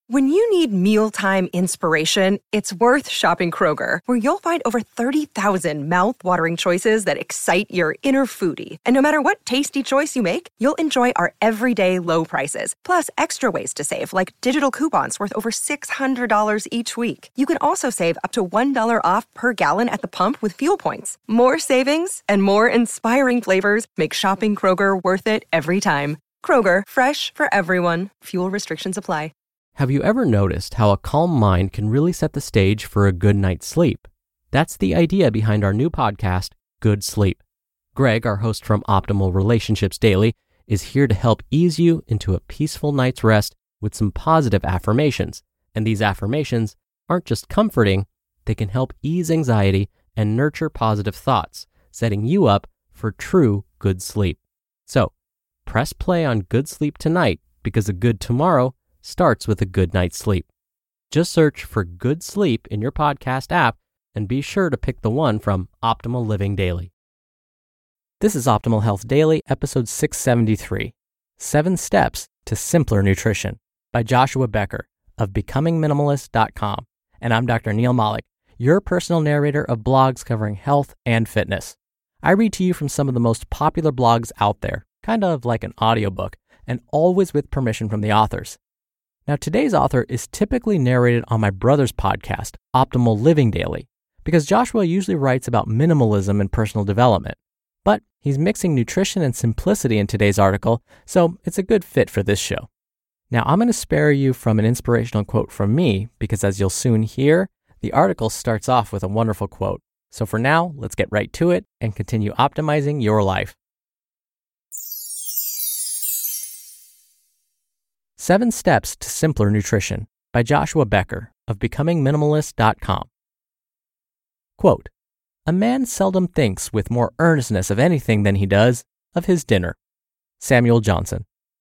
When you need mealtime inspiration, it's worth shopping Kroger, where you'll find over 30,000 mouth-watering choices that excite your inner foodie. And no matter what tasty choice you make, you'll enjoy our everyday low prices, plus extra ways to save, like digital coupons worth over $600 each week. You can also save up to $1 off per gallon at the pump with fuel points. More savings and more inspiring flavors make shopping Kroger worth it every time. Kroger, fresh for everyone. Fuel restrictions apply. Have you ever noticed how a calm mind can really set the stage for a good night's sleep? That's the idea behind our new podcast, Good Sleep. Greg, our host from Optimal Relationships Daily, is here to help ease you into a peaceful night's rest with some positive affirmations. And these affirmations aren't just comforting, they can help ease anxiety and nurture positive thoughts, setting you up for true good sleep. So, press play on Good Sleep tonight, because a good tomorrow starts with a good night's sleep. Just search for Good Sleep in your podcast app and be sure to pick the one from Optimal Living Daily. This is Optimal Health Daily, episode 673, 7 Steps to Simpler Nutrition by Joshua Becker of BecomingMinimalist.com. And I'm Dr. Neil Malik, your personal narrator of blogs covering health and fitness. I read to you from some of the most popular blogs out there, kind of like an audiobook, and always with permission from the authors. Now, today's author is typically narrated on my brother's podcast, Optimal Living Daily, because Joshua usually writes about minimalism and personal development. But he's mixing nutrition and simplicity in today's article, so it's a good fit for this show. Now, I'm going to spare you from an inspirational quote from me, because as you'll soon hear, the article starts off with a wonderful quote. So for now, let's get right to it and continue optimizing your life. 7 Steps to Simpler Nutrition by Joshua Becker of BecomingMinimalist.com. Quote, "A man seldom thinks with more earnestness of anything than he does of his dinner." Samuel Johnson.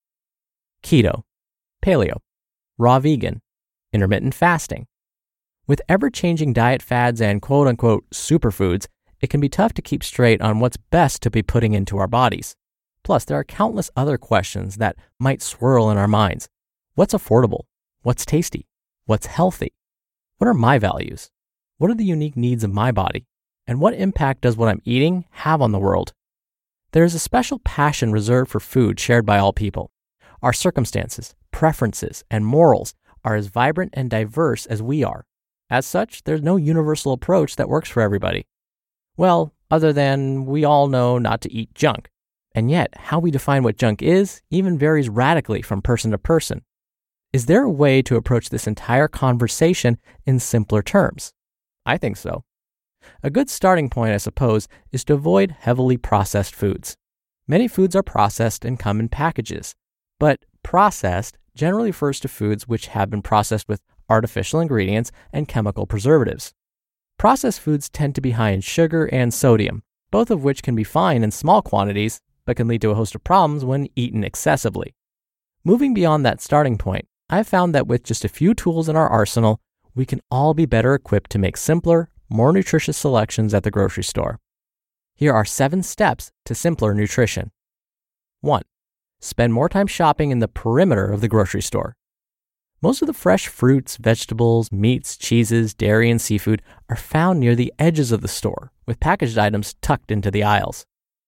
Keto, paleo, raw vegan, intermittent fasting. With ever-changing diet fads and quote-unquote superfoods, it can be tough to keep straight on what's best to be putting into our bodies. Plus, there are countless other questions that might swirl in our minds. What's affordable? What's tasty? What's healthy? What are my values? What are the unique needs of my body? And what impact does what I'm eating have on the world? There is a special passion reserved for food shared by all people. Our circumstances, preferences, and morals are as vibrant and diverse as we are. As such, there's no universal approach that works for everybody. Well, other than we all know not to eat junk. And yet, how we define what junk is even varies radically from person to person. Is there a way to approach this entire conversation in simpler terms? I think so. A good starting point, I suppose, is to avoid heavily processed foods. Many foods are processed and come in packages, but processed generally refers to foods which have been processed with artificial ingredients and chemical preservatives. Processed foods tend to be high in sugar and sodium, both of which can be fine in small quantities, but can lead to a host of problems when eaten excessively. Moving beyond that starting point, I've found that with just a few tools in our arsenal, we can all be better equipped to make simpler, more nutritious selections at the grocery store. Here are 7 steps to simpler nutrition. 1. Spend more time shopping in the perimeter of the grocery store. Most of the fresh fruits, vegetables, meats, cheeses, dairy, and seafood are found near the edges of the store, with packaged items tucked into the aisles.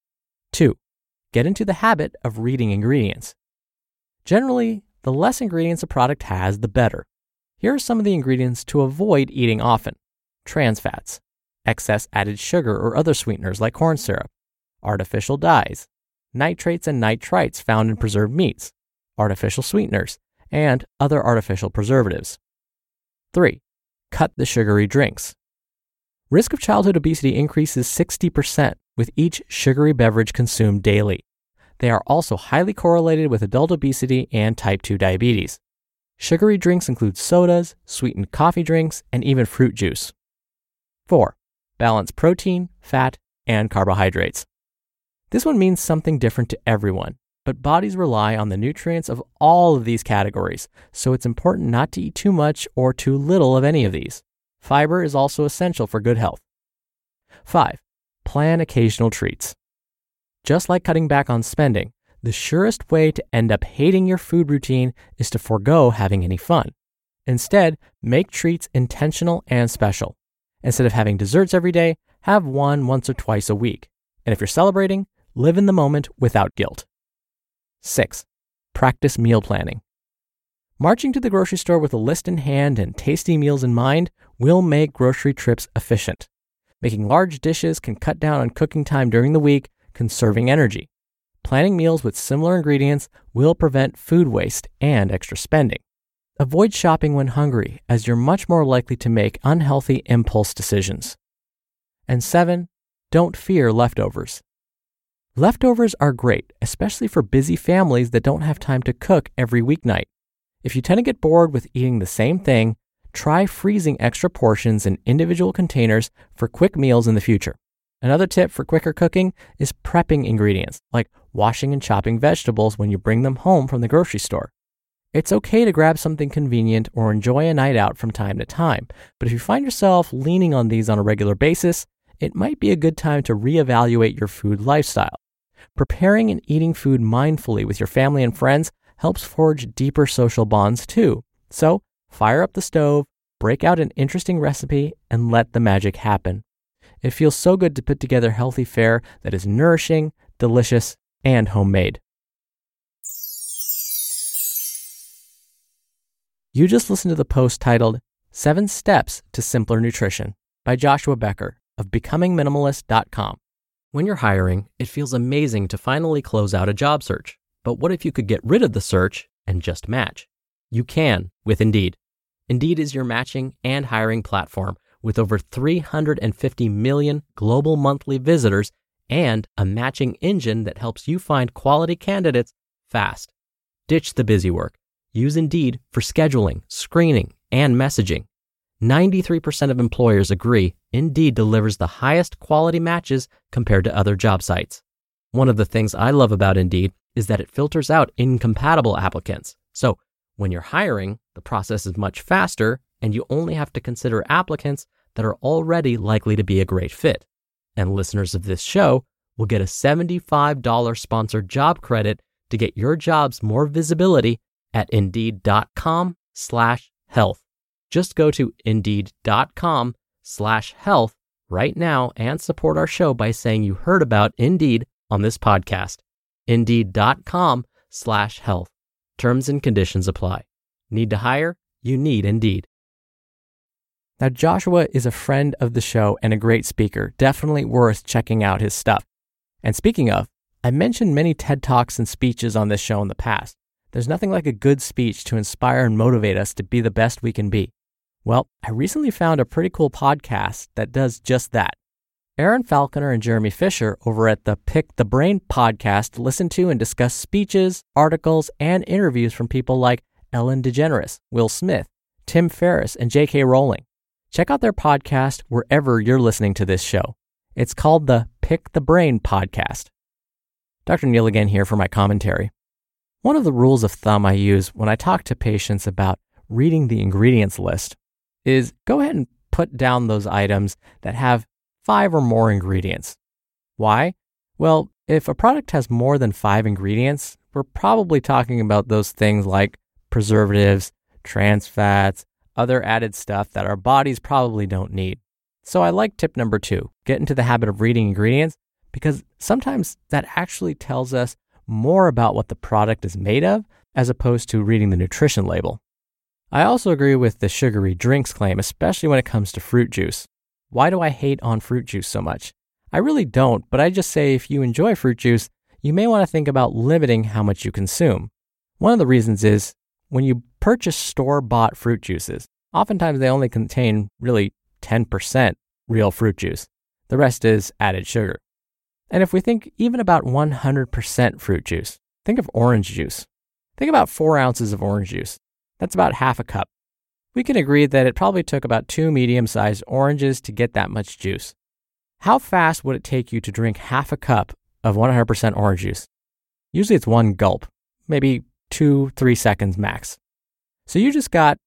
2. Get into the habit of reading ingredients. Generally, the less ingredients a product has, the better. Here are some of the ingredients to avoid eating often. Trans fats, excess added sugar or other sweeteners like corn syrup, artificial dyes, nitrates and nitrites found in preserved meats, artificial sweeteners, and other artificial preservatives. 3. Cut the sugary drinks. Risk of childhood obesity increases 60% with each sugary beverage consumed daily. They are also highly correlated with adult obesity and type 2 diabetes. Sugary drinks include sodas, sweetened coffee drinks, and even fruit juice. 4. Balance protein, fat, and carbohydrates. This one means something different to everyone, but bodies rely on the nutrients of all of these categories, so it's important not to eat too much or too little of any of these. Fiber is also essential for good health. 5. Plan occasional treats. Just like cutting back on spending, the surest way to end up hating your food routine is to forego having any fun. Instead, make treats intentional and special. Instead of having desserts every day, have one once or twice a week. And if you're celebrating, live in the moment without guilt. 6. Practice meal planning. Marching to the grocery store with a list in hand and tasty meals in mind will make grocery trips efficient. Making large dishes can cut down on cooking time during the week, conserving energy. Planning meals with similar ingredients will prevent food waste and extra spending. Avoid shopping when hungry, as you're much more likely to make unhealthy impulse decisions. And 7, don't fear leftovers. Leftovers are great, especially for busy families that don't have time to cook every weeknight. If you tend to get bored with eating the same thing, try freezing extra portions in individual containers for quick meals in the future. Another tip for quicker cooking is prepping ingredients, like washing and chopping vegetables when you bring them home from the grocery store. It's okay to grab something convenient or enjoy a night out from time to time, but if you find yourself leaning on these on a regular basis, it might be a good time to reevaluate your food lifestyle. Preparing and eating food mindfully with your family and friends helps forge deeper social bonds too. So, fire up the stove, break out an interesting recipe, and let the magic happen. It feels so good to put together healthy fare that is nourishing, delicious, and homemade. You just listened to the post titled 7 Steps to Simpler Nutrition by Joshua Becker of BecomingMinimalist.com. When you're hiring, it feels amazing to finally close out a job search. But what if you could get rid of the search and just match? You can with Indeed. Indeed is your matching and hiring platform with over 350 million global monthly visitors and a matching engine that helps you find quality candidates fast. Ditch the busy work. Use Indeed for scheduling, screening, and messaging. 93% of employers agree Indeed delivers the highest quality matches compared to other job sites. One of the things I love about Indeed is that it filters out incompatible applicants. So when you're hiring, the process is much faster and you only have to consider applicants that are already likely to be a great fit. And listeners of this show will get a $75 sponsored job credit to get your jobs more visibility at Indeed.com/health. Just go to Indeed.com/health right now and support our show by saying you heard about Indeed on this podcast. Indeed.com/health. Terms and conditions apply. Need to hire? You need Indeed. Now, Joshua is a friend of the show and a great speaker, definitely worth checking out his stuff. And speaking of, I mentioned many TED Talks and speeches on this show in the past. There's nothing like a good speech to inspire and motivate us to be the best we can be. Well, I recently found a pretty cool podcast that does just that. Aaron Falconer and Jeremy Fisher over at the Pick the Brain podcast listen to and discuss speeches, articles, and interviews from people like Ellen DeGeneres, Will Smith, Tim Ferriss, and J.K. Rowling. Check out their podcast wherever you're listening to this show. It's called the Pick the Brain podcast. Dr. Neal again here for my commentary. One of the rules of thumb I use when I talk to patients about reading the ingredients list is go ahead and put down those items that have 5 or more ingredients. Why? Well, if a product has more than 5 ingredients, we're probably talking about those things like preservatives, trans fats, other added stuff that our bodies probably don't need. So I like tip number 2, get into the habit of reading ingredients, because sometimes that actually tells us more about what the product is made of as opposed to reading the nutrition label. I also agree with the sugary drinks claim, especially when it comes to fruit juice. Why do I hate on fruit juice so much? I really don't, but I just say if you enjoy fruit juice, you may want to think about limiting how much you consume. One of the reasons is when you purchase store-bought fruit juices, oftentimes they only contain really 10% real fruit juice. The rest is added sugar. And if we think even about 100% fruit juice, think of orange juice. Think about 4 ounces of orange juice. That's about half a cup. We can agree that it probably took about 2 medium-sized oranges to get that much juice. How fast would it take you to drink half a cup of 100% orange juice? Usually it's 1 gulp, maybe 2-3 seconds max. So you just got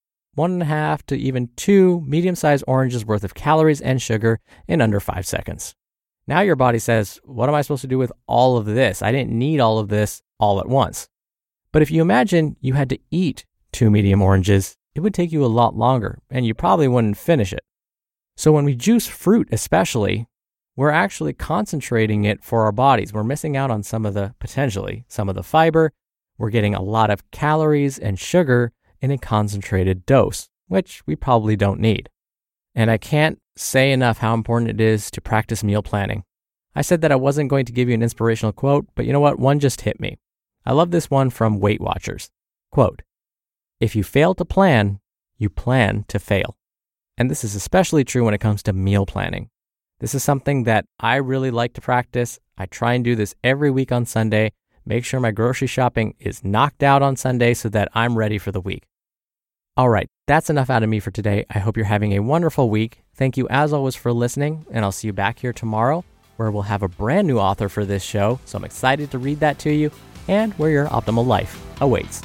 1.5 to even 2 medium-sized oranges worth of calories and sugar in under 5 seconds. Now your body says, what am I supposed to do with all of this? I didn't need all of this all at once. But if you imagine you had to eat 2 medium oranges it would take you a lot longer, and you probably wouldn't finish it. So when we juice fruit especially, we're actually concentrating it for our bodies. We're missing out on some of the fiber. We're getting a lot of calories and sugar in a concentrated dose, which we probably don't need. And I can't say enough how important it is to practice meal planning. I said that I wasn't going to give you an inspirational quote, but you know what? One just hit me. I love this one from Weight Watchers. Quote, "If you fail to plan, you plan to fail." And this is especially true when it comes to meal planning. This is something that I really like to practice. I try and do this every week on Sunday. Make sure my grocery shopping is knocked out on Sunday so that I'm ready for the week. All right, that's enough out of me for today. I hope you're having a wonderful week. Thank you as always for listening, and I'll see you back here tomorrow where we'll have a brand new author for this show. So I'm excited to read that to you and where your optimal life awaits.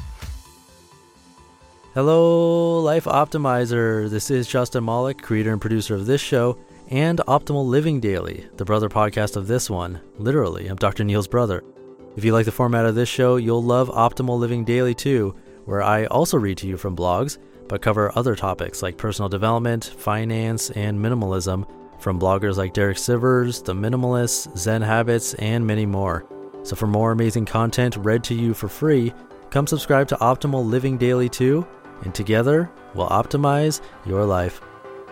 Hello, Life Optimizer. This is Justin Malik, creator and producer of this show and Optimal Living Daily, the brother podcast of this one. Literally, I'm Dr. Neil's brother. If you like the format of this show, you'll love Optimal Living Daily too, where I also read to you from blogs, but cover other topics like personal development, finance, and minimalism from bloggers like Derek Sivers, The Minimalists, Zen Habits, and many more. So for more amazing content read to you for free, come subscribe to Optimal Living Daily too, and together we'll optimize your life.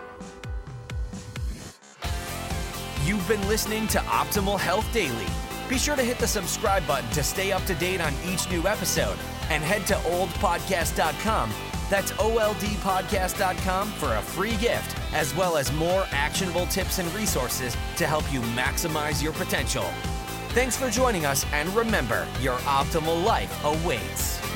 You've been listening to Optimal Health Daily. Be sure to hit the subscribe button to stay up to date on each new episode, and head to oldpodcast.com. That's oldpodcast.com for a free gift, as well as more actionable tips and resources to help you maximize your potential. Thanks for joining us, and remember, your optimal life awaits.